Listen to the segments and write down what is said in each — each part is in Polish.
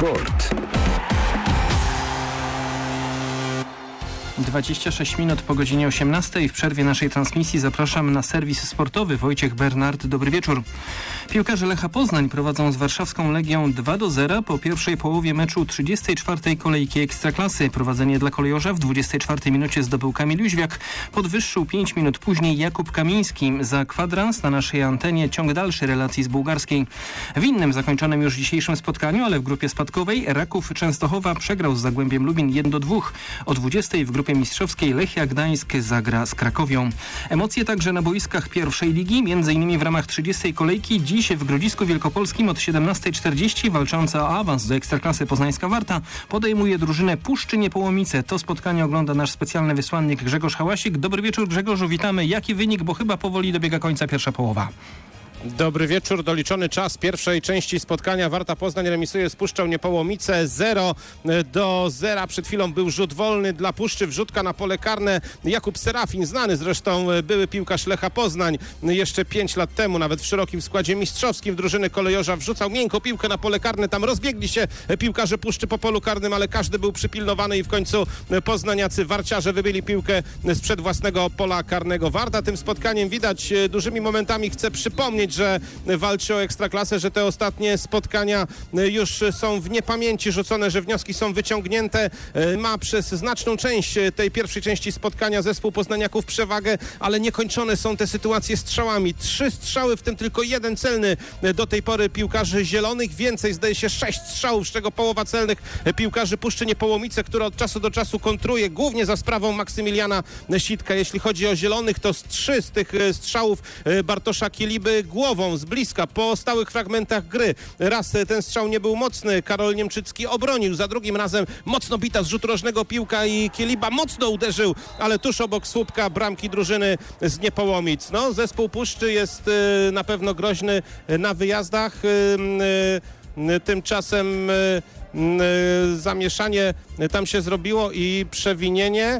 Sport. 26 minut po godzinie 18. W przerwie naszej transmisji zapraszam na serwis sportowy. Wojciech Bernard, dobry wieczór. Piłkarze Lecha Poznań prowadzą z warszawską Legią 2-0 po pierwszej połowie meczu 34. kolejki Ekstraklasy. Prowadzenie dla kolejorza w 24 minucie zdobył Kamil Jóźwiak. Podwyższył 5 minut później Jakub Kamiński. Za kwadrans na naszej antenie ciąg dalszy relacji z bułgarskiej. W innym zakończonym już dzisiejszym spotkaniu, ale w grupie spadkowej, Raków Częstochowa przegrał z Zagłębiem Lubin 1-2. O 20 w grupie mistrzowskiej Lechia Gdańsk zagra z Krakowią. Emocje także na boiskach pierwszej ligi, m.in. w ramach 30. kolejki. Dziś w Grodzisku Wielkopolskim od 17:40 walcząca o awans do Ekstraklasy poznańska Warta podejmuje drużynę Puszczy Niepołomice. To spotkanie ogląda nasz specjalny wysłannik Grzegorz Hałasik. Dobry wieczór, Grzegorzu, witamy. Jaki wynik, bo chyba powoli dobiega końca pierwsza połowa. Dobry wieczór, doliczony czas pierwszej części spotkania. Warta Poznań remisuje z Puszczą Niepołomice 0-0. Przed chwilą był rzut wolny dla Puszczy, wrzutka na pole karne. Jakub Serafin, znany zresztą były piłkarz Lecha Poznań, jeszcze 5 lat temu, nawet w szerokim składzie mistrzowskim drużyny kolejorza, wrzucał miękko piłkę na pole karne. Tam rozbiegli się piłkarze Puszczy po polu karnym, ale każdy był przypilnowany i w końcu poznaniacy warciarze wybyli piłkę sprzed własnego pola karnego. Warta tym spotkaniem widać dużymi momentami chce przypomnieć, że walczy o Ekstraklasę, że te ostatnie spotkania już są w niepamięci rzucone, że wnioski są wyciągnięte. Ma przez znaczną część tej pierwszej części spotkania zespół poznaniaków przewagę, ale niekończone są te sytuacje strzałami. 3 strzały, w tym tylko 1 celny do tej pory piłkarzy zielonych. Więcej, zdaje się 6 strzałów, z czego połowa celnych piłkarzy Puszczy Niepołomice, która od czasu do czasu kontruje, głównie za sprawą Maksymiliana Sitka. Jeśli chodzi o zielonych, to z 3 z tych strzałów Bartosza Kieliby głową, z bliska, po stałych fragmentach gry. Raz ten strzał nie był mocny, Karol Niemczycki obronił, za drugim razem mocno bita z rzutu rożnego piłka i Kieliba mocno uderzył, ale tuż obok słupka bramki drużyny z Niepołomic. No, zespół Puszczy jest na pewno groźny na wyjazdach. Tymczasem zamieszanie tam się zrobiło i przewinienie.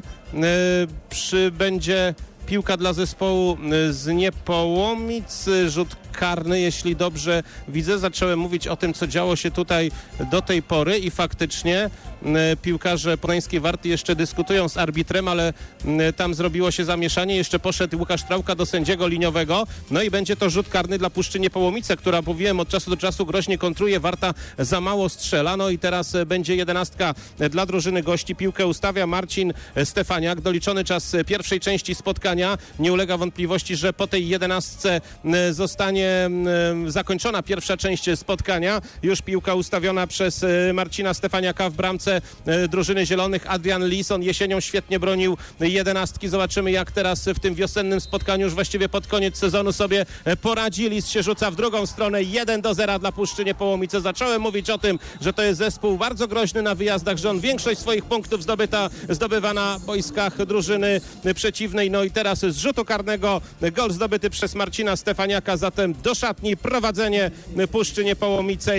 Przybędzie piłka dla zespołu z Niepołomic, rzut karny, jeśli dobrze widzę. Zacząłem mówić o tym, co działo się tutaj do tej pory i faktycznie piłkarze poznańskiej Warty jeszcze dyskutują z arbitrem, ale tam zrobiło się zamieszanie. Jeszcze poszedł Łukasz Trałka do sędziego liniowego. No i będzie to rzut karny dla Puszczy Niepołomice, która, mówiłem, od czasu do czasu groźnie kontruje. Warta za mało strzela. No i teraz będzie 11 dla drużyny gości. Piłkę ustawia Marcin Stefaniak. Doliczony czas pierwszej części spotkania. Nie ulega wątpliwości, że po tej 11 zostanie zakończona pierwsza część spotkania. Już piłka ustawiona przez Marcina Stefaniaka w bramce drużyny zielonych. Adrian Lison jesienią świetnie bronił 11. Zobaczymy, jak teraz w tym wiosennym spotkaniu już właściwie pod koniec sezonu sobie poradzi. Lis się rzuca w drugą stronę. 1-0 dla Puszczy Niepołomice. Zacząłem mówić o tym, że to jest zespół bardzo groźny na wyjazdach, że on większość swoich punktów zdobywa na boiskach drużyny przeciwnej. No i teraz z rzutu karnego gol zdobyty przez Marcina Stefaniaka. Zatem do szatni prowadzenie Puszczy Niepołomice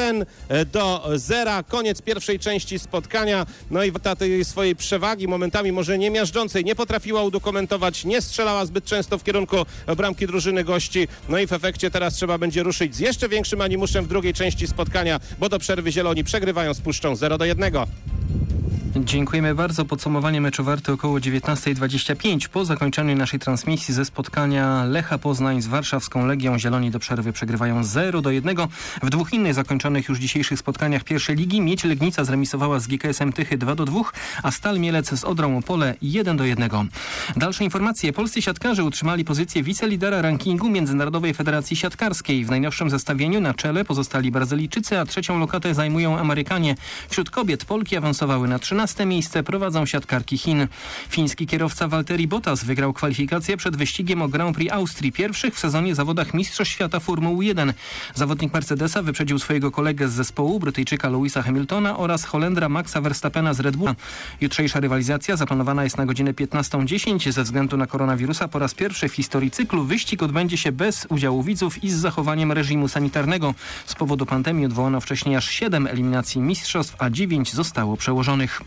1-0. Koniec pierwszej części spotkania. No i tej swojej przewagi, momentami może nie miażdżącej, nie potrafiła udokumentować, nie strzelała zbyt często w kierunku bramki drużyny gości. No i w efekcie teraz trzeba będzie ruszyć z jeszcze większym animuszem w drugiej części spotkania, bo do przerwy zieloni przegrywają z Puszczą 0-1. Dziękujemy bardzo. Podsumowanie meczu Warty około 19:25. Po zakończeniu naszej transmisji ze spotkania Lecha Poznań z warszawską Legią zieloni do przerwy przegrywają 0-1. W dwóch innych zakończonych już dzisiejszych spotkaniach pierwszej ligi Miedź Legnica zremisowała z GKS-em Tychy 2-2, a Stal Mielec z Odrą Opole 1-1. Dalsze informacje. Polscy siatkarze utrzymali pozycję wicelidera rankingu Międzynarodowej Federacji Siatkarskiej. W najnowszym zestawieniu na czele pozostali Brazylijczycy, a trzecią lokatę zajmują Amerykanie. Wśród kobiet Polki awansowały na 13 miejsce, prowadzą siatkarki Chin. Fiński kierowca Valtteri Bottas wygrał kwalifikację przed wyścigiem o Grand Prix Austrii, pierwszych w sezonie zawodach Mistrzostw Świata Formuły 1. Zawodnik Mercedesa wyprzedził swojego kolegę z zespołu, Brytyjczyka Lewisa Hamiltona oraz Holendra Maxa Verstappena z Red Bulla. Jutrzejsza rywalizacja zaplanowana jest na godzinę 15:10. Ze względu na koronawirusa po raz pierwszy w historii cyklu wyścig odbędzie się bez udziału widzów i z zachowaniem reżimu sanitarnego. Z powodu pandemii odwołano wcześniej aż 7 eliminacji mistrzostw, a 9 zostało przełożonych.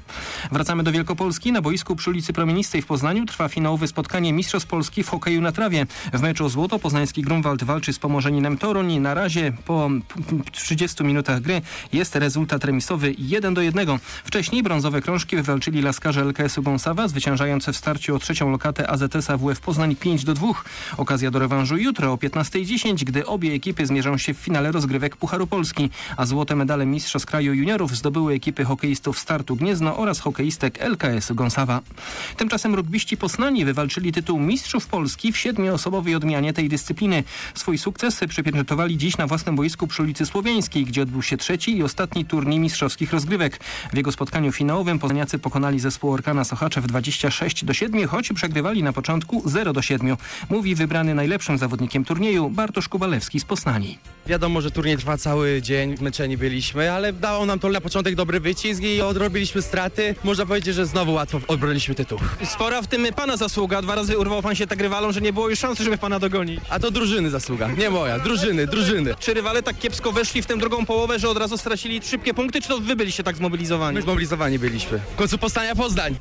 Wracamy do Wielkopolski. Na boisku przy ulicy Promienistej w Poznaniu trwa finałowe spotkanie Mistrzostw Polski w hokeju na trawie. W meczu o złoto poznański Grunwald walczy z Pomorzeninem Toruń. Na razie po 30 minutach gry jest rezultat remisowy 1-1. Wcześniej brązowe krążki wywalczyli laskarze LKS-u Gąsawa, zwyciężające w starciu o trzecią lokatę AZS WF Poznań 5-2. Okazja do rewanżu jutro o 15:10, gdy obie ekipy zmierzą się w finale rozgrywek Pucharu Polski, a złote medale Mistrzostw Kraju Juniorów zdobyły ekipy hokeistów Startu Gniezno oraz hokeistek LKS-u Gąsawa. Tymczasem rugbiści Poznani wywalczyli tytuł Mistrzów Polski w 7-osobowej odmianie tej dyscypliny. Swój sukces przypieczętowali dziś na własnym boisku przy ulicy Słowiańskiej, gdzie odbył się trzeci i ostatni turniej mistrzowskich rozgrywek. W jego spotkaniu finałowym poznaniacy pokonali zespół Orkana Sochaczew 26-7, choć przegrywali na początku 0-7. Mówi wybrany najlepszym zawodnikiem turnieju Bartosz Kubalewski z Poznani. Wiadomo, że turniej trwa cały dzień, zmęczeni byliśmy, ale dało nam to na początek dobry wycisk i odrobiliśmy straty. Można powiedzieć, że znowu łatwo obroniliśmy tytuł. Spora w tym pana zasługa. 2 razy urwał pan się tak rywalom, że nie było już szansy, żeby pana dogonić. A to drużyny zasługa, nie moja, drużyny. Czy rywale tak kiepsko weszli w tę drugą połowę, że od razu stracili szybkie punkty, czy to wy byliście tak zmobilizowani? My zmobilizowani byliśmy. W końcu Poznań!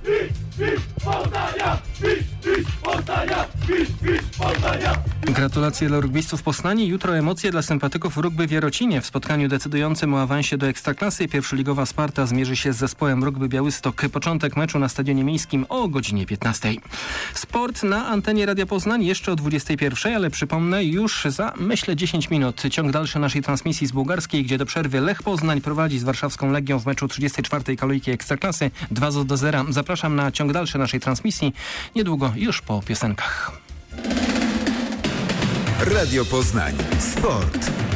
Gratulacje dla rugbistów Poznani. Jutro emocje dla sympatyków rugby w Jarocinie. W spotkaniu decydującym o awansie do Ekstraklasy pierwszoligowa Sparta zmierzy się z zespołem rugby Białystok. Początek meczu na Stadionie Miejskim o godzinie 15:00. Sport na antenie Radia Poznań jeszcze o 21:00, ale przypomnę już za, myślę, 10 minut. Ciąg dalszy naszej transmisji z bułgarskiej, gdzie do przerwy Lech Poznań prowadzi z warszawską Legią w meczu 34. kolejki Ekstraklasy 2-0. Zapraszam na ciąg dalszy naszej transmisji niedługo już po piosenkach. Radio Poznań. Sport.